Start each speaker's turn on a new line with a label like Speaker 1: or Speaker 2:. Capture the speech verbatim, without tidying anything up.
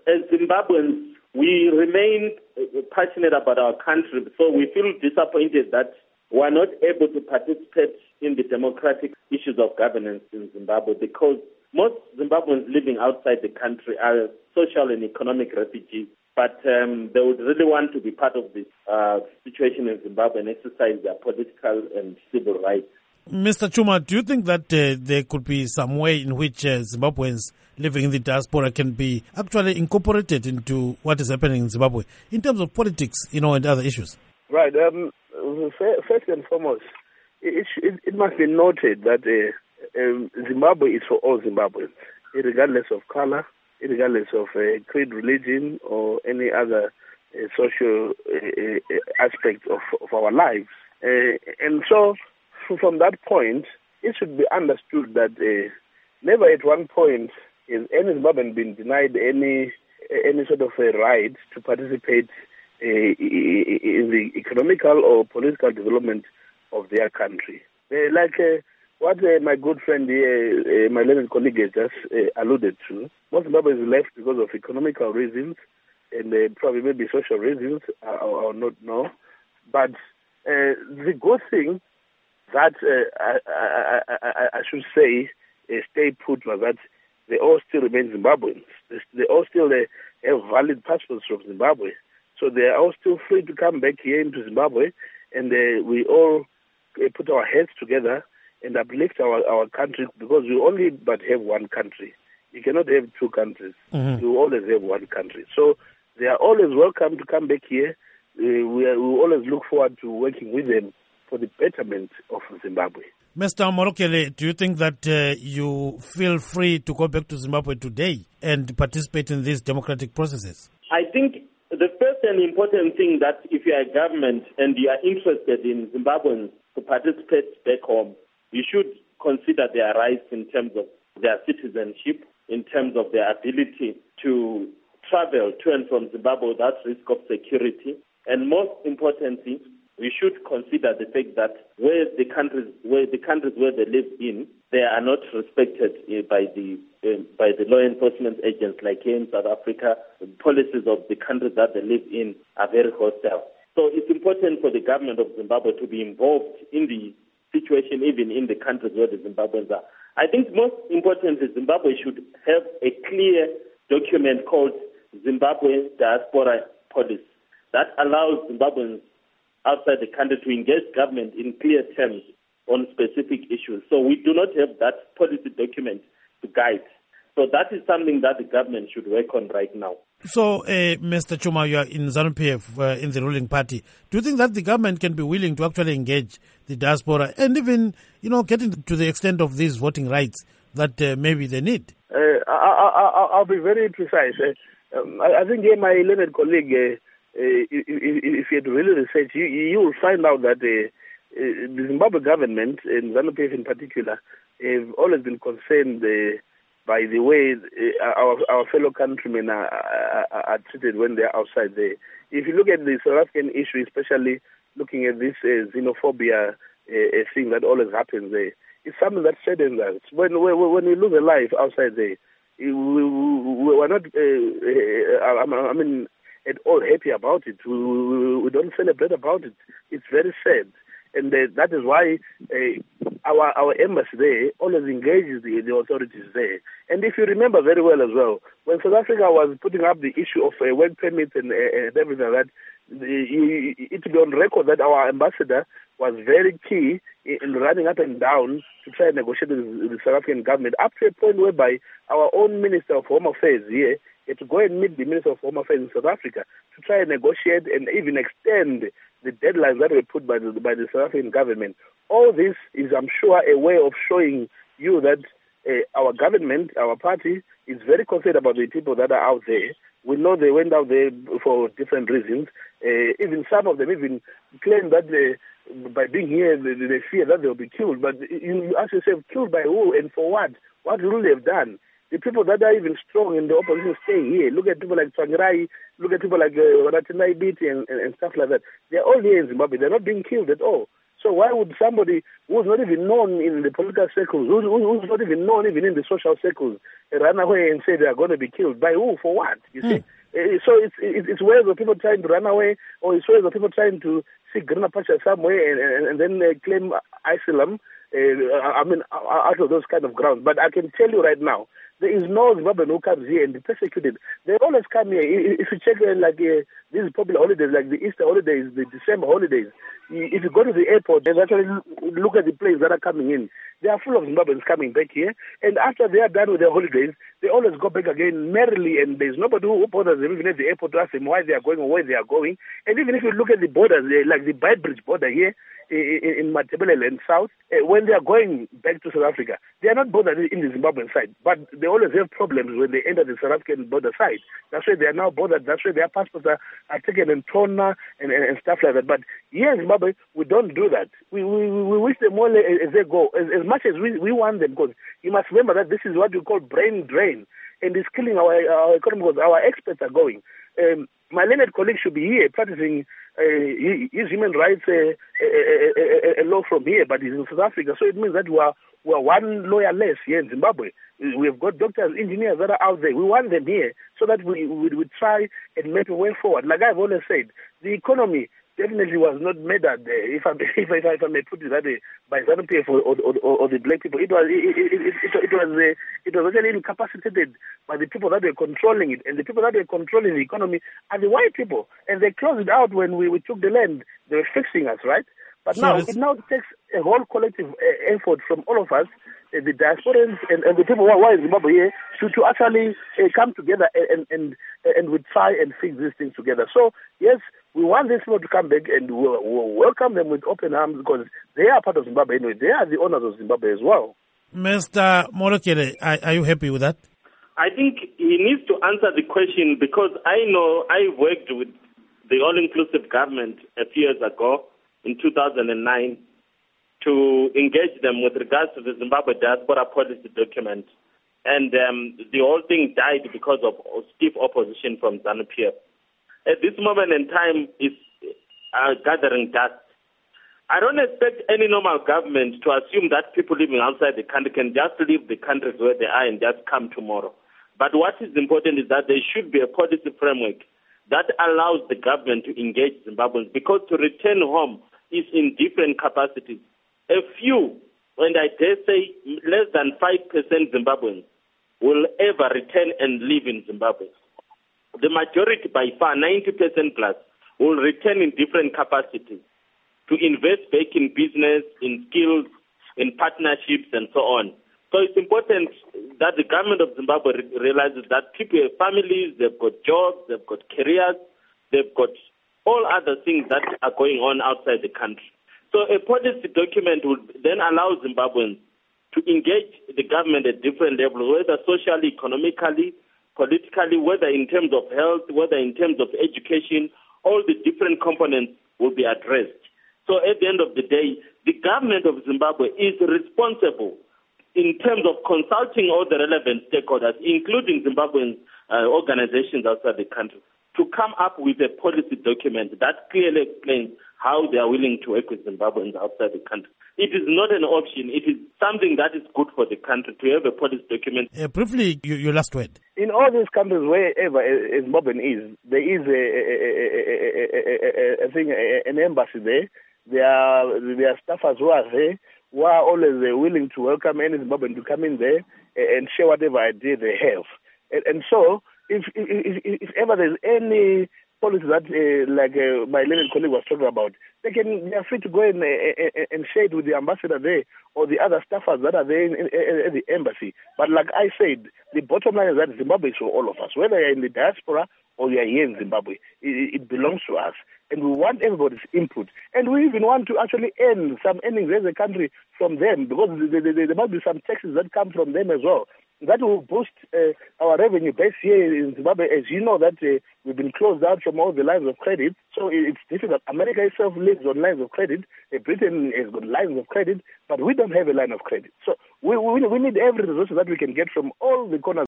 Speaker 1: as Zimbabweans, we remain passionate about our country, so we feel disappointed that we are not able to participate in the democratic issues of governance in Zimbabwe because most Zimbabweans living outside the country are social and economic refugees, but um, they would really want to be part of this uh, situation in Zimbabwe and exercise their political and civil rights.
Speaker 2: Mister Chuma, do you think that uh, there could be some way in which uh, Zimbabweans living in the diaspora can be actually incorporated into what is happening in Zimbabwe in terms of politics, you know, and other issues?
Speaker 3: Right. Um, first and foremost, it, it, it must be noted that uh, um, Zimbabwe is for all Zimbabweans, regardless of color, regardless of uh, creed, religion, or any other uh, social uh, uh, aspect of, of our lives. Uh, and so, from that point, it should be understood that uh, never at one point has any Zimbabwean been denied any any sort of a right to participate uh, in the economical or political development of their country. Uh, like uh, what uh, my good friend here, uh, my learned colleague has just uh, alluded to, most Zimbabweans left because of economical reasons and uh, probably maybe social reasons, I will not know. But uh, the good thing that uh, I, I, I, I should say uh, stay put was that they all still remain Zimbabweans. They, they all still uh, have valid passports from Zimbabwe. So they are all still free to come back here into Zimbabwe, and uh, we all uh, put our heads together and uplift our, our country, because we only but have one country. You cannot have two countries. Mm-hmm. You always have one country. So they are always welcome to come back here. Uh, we, are, we always look forward to working with them for the betterment of Zimbabwe.
Speaker 2: Mister Morokele, do you think that uh, you feel free to go back to Zimbabwe today and participate in these democratic processes?
Speaker 1: I think the first and important thing that if you are a government and you are interested in Zimbabweans to participate back home, you should consider their rights in terms of their citizenship, in terms of their ability to travel to and from Zimbabwe without risk of security, and most importantly, we should consider the fact that where the countries where the countries where they live in, they are not respected uh, by the uh, by the law enforcement agents like here in South Africa. The policies of the countries that they live in are very hostile. So it's important for the government of Zimbabwe to be involved in the situation, even in the countries where the Zimbabweans are. I think most important is Zimbabwe should have a clear document called Zimbabwe Diaspora Policy that allows Zimbabweans outside the country to engage government in clear terms on specific issues. So we do not have that policy document to guide. So that is something that the government should work on right now.
Speaker 2: So, uh, Mister Chuma, you are in ZANU-P F, uh, in the ruling party. Do you think that the government can be willing to actually engage the diaspora and even, you know, getting to the extent of these voting rights that uh, maybe they need?
Speaker 3: Uh, I, I, I'll be very precise. Uh, um, I, I think yeah, my learned colleague, uh, Uh, if, if you had really research, you, you will find out that uh, uh, the Zimbabwe government, and ZANU-P F in particular, have always been concerned uh, by the way uh, our, our fellow countrymen are, are, are treated when they are outside there. If you look at the South African issue, especially looking at this uh, xenophobia uh, thing that always happens there, it's something that saddens us. When, when, when we lose a life outside there, we, we, we are not, uh, uh, I mean, at all happy about it. We, we, we don't celebrate about it. It's very sad. And uh, that is why uh, our our embassy there always engages the, the authorities there. And if you remember very well as well, when South Africa was putting up the issue of uh, work permits and, uh, and everything like that, the, it will be on record that our ambassador was very key in running up and down to try and negotiate with the South African government, up to a point whereby our own Minister of Home Affairs here to go and meet the Minister of Home Affairs in South Africa to try and negotiate and even extend the deadlines that were put by the, by the South African government. All this is, I'm sure, a way of showing you that uh, our government, our party, is very concerned about the people that are out there. We know they went out there for different reasons. Uh, even some of them even claim that they, by being here, they, they fear that they'll be killed. But you, you ask yourself, killed by who and for what? What will they have done? The people that are even strong in the opposition stay here. Look at people like Tsvangirai, look at people like uh, Ratinai Biti and, and, and stuff like that. They're all here in Zimbabwe. They're not being killed at all. So why would somebody who's not even known in the political circles, who's, who's not even known even in the social circles, run away and say they are going to be killed? By who? For what? You see? Mm. So it's, it's ways of people trying to run away, or it's ways of people trying to seek greener pasture somewhere and, and, and then uh, claim asylum. Uh, I mean, out of those kind of grounds. But I can tell you right now, there is no Zimbabwean who comes here and be persecuted. They always come here. If you check uh, like uh, these popular holidays, like the Easter holidays, the December holidays, if you go to the airport and actually look at the planes that are coming in, they are full of Zimbabweans coming back here. And after they are done with their holidays, they always go back again merrily, and there's nobody who bothers them even at the airport to ask them why they are going or where they are going. And even if you look at the borders, like the Beitbridge border here, in Matabeleland and South, uh, when they are going back to South Africa, they are not bothered in the Zimbabwean side, but they always have problems when they enter the South African border side. That's why they are now bothered. That's why their passports are, are taken and torn and, and, and stuff like that. But here in Zimbabwe, we don't do that. We we, we wish them well as they go, as, as much as we, we want them, because you must remember that this is what we call brain drain, and it's killing our, our economy because our experts are going. Um, my learned colleague should be here practicing uh, his human rights uh, uh, uh, law from here, but he's in South Africa. So it means that we are, we are one lawyer less here in Zimbabwe. We have got doctors, engineers that are out there. We want them here so that we, we, we try and make a way forward. Like I've always said, the economy definitely was not made at, uh, if, I, if, I, if I may put it that way, by ZANU-P F or, or, or, or the black people. It was it, it, it, it, it was uh, it was actually incapacitated by the people that were controlling it, and the people that were controlling the economy are the white people, and they closed it out when we, we took the land. They were fixing us, right? But so now it now takes a whole collective uh, effort from all of us, uh, the diasporans and, and the people who are in Zimbabwe here, to, to actually uh, come together and, and and we try and fix these things together. So yes, we want these people to come back, and we'll, we'll welcome them with open arms, because they are part of Zimbabwe anyway. They are the owners of Zimbabwe as well.
Speaker 2: Mister Molokele, are, are you happy with that?
Speaker 1: I think he needs to answer the question, because I know I worked with the all-inclusive government a few years ago in two thousand nine to engage them with regards to the Zimbabwe diaspora policy document. And um, the whole thing died because of stiff opposition from ZANU-P F. At this moment in time, it's uh, gathering dust. I don't expect any normal government to assume that people living outside the country can just leave the countries where they are and just come tomorrow. But what is important is that there should be a policy framework that allows the government to engage Zimbabweans, because to return home is in different capacities. A few, and I dare say less than five percent Zimbabweans, will ever return and live in Zimbabwe. The majority, by far, ninety percent plus, will return in different capacities to invest back in business, in skills, in partnerships, and so on. So it's important that the government of Zimbabwe re- realizes that people have families, they've got jobs, they've got careers, they've got all other things that are going on outside the country. So a policy document would then allow Zimbabweans to engage the government at different levels, whether socially, economically, politically, whether in terms of health, whether in terms of education, all the different components will be addressed. So at the end of the day, the government of Zimbabwe is responsible in terms of consulting all the relevant stakeholders, including Zimbabwean uh, organizations outside the country, to come up with a policy document that clearly explains how they are willing to work with Zimbabweans outside the country. It is not an option. It is something that is good for the country to have a policy document.
Speaker 2: Uh, briefly, you, your last word.
Speaker 3: In all these countries, wherever a Zimbabwean is, there is a, a, a, a, a, a thing, an embassy there. There are, there are staffers who are there, who are always uh, willing to welcome any Zimbabwean to come in there and share whatever idea they have. And, and so, if, if, if ever there's any policy that, uh, like uh, my learned colleague was talking about, they can they are free to go and, uh, and share it with the ambassador there or the other staffers that are there in, in, in the embassy. But like I said, the bottom line is that Zimbabwe is for all of us. Whether you're in the diaspora or you're here in Zimbabwe, it, it belongs to us. And we want everybody's input. And we even want to actually earn some earnings as a country from them, because there, there, there must be some taxes that come from them as well. That will boost uh, our revenue base here in Zimbabwe. As you know, that uh, we've been closed out from all the lines of credit, so it's difficult. America itself lives on lines of credit. Uh, Britain has got lines of credit, but we don't have a line of credit. So we, we, we need every resource that we can get from all the corners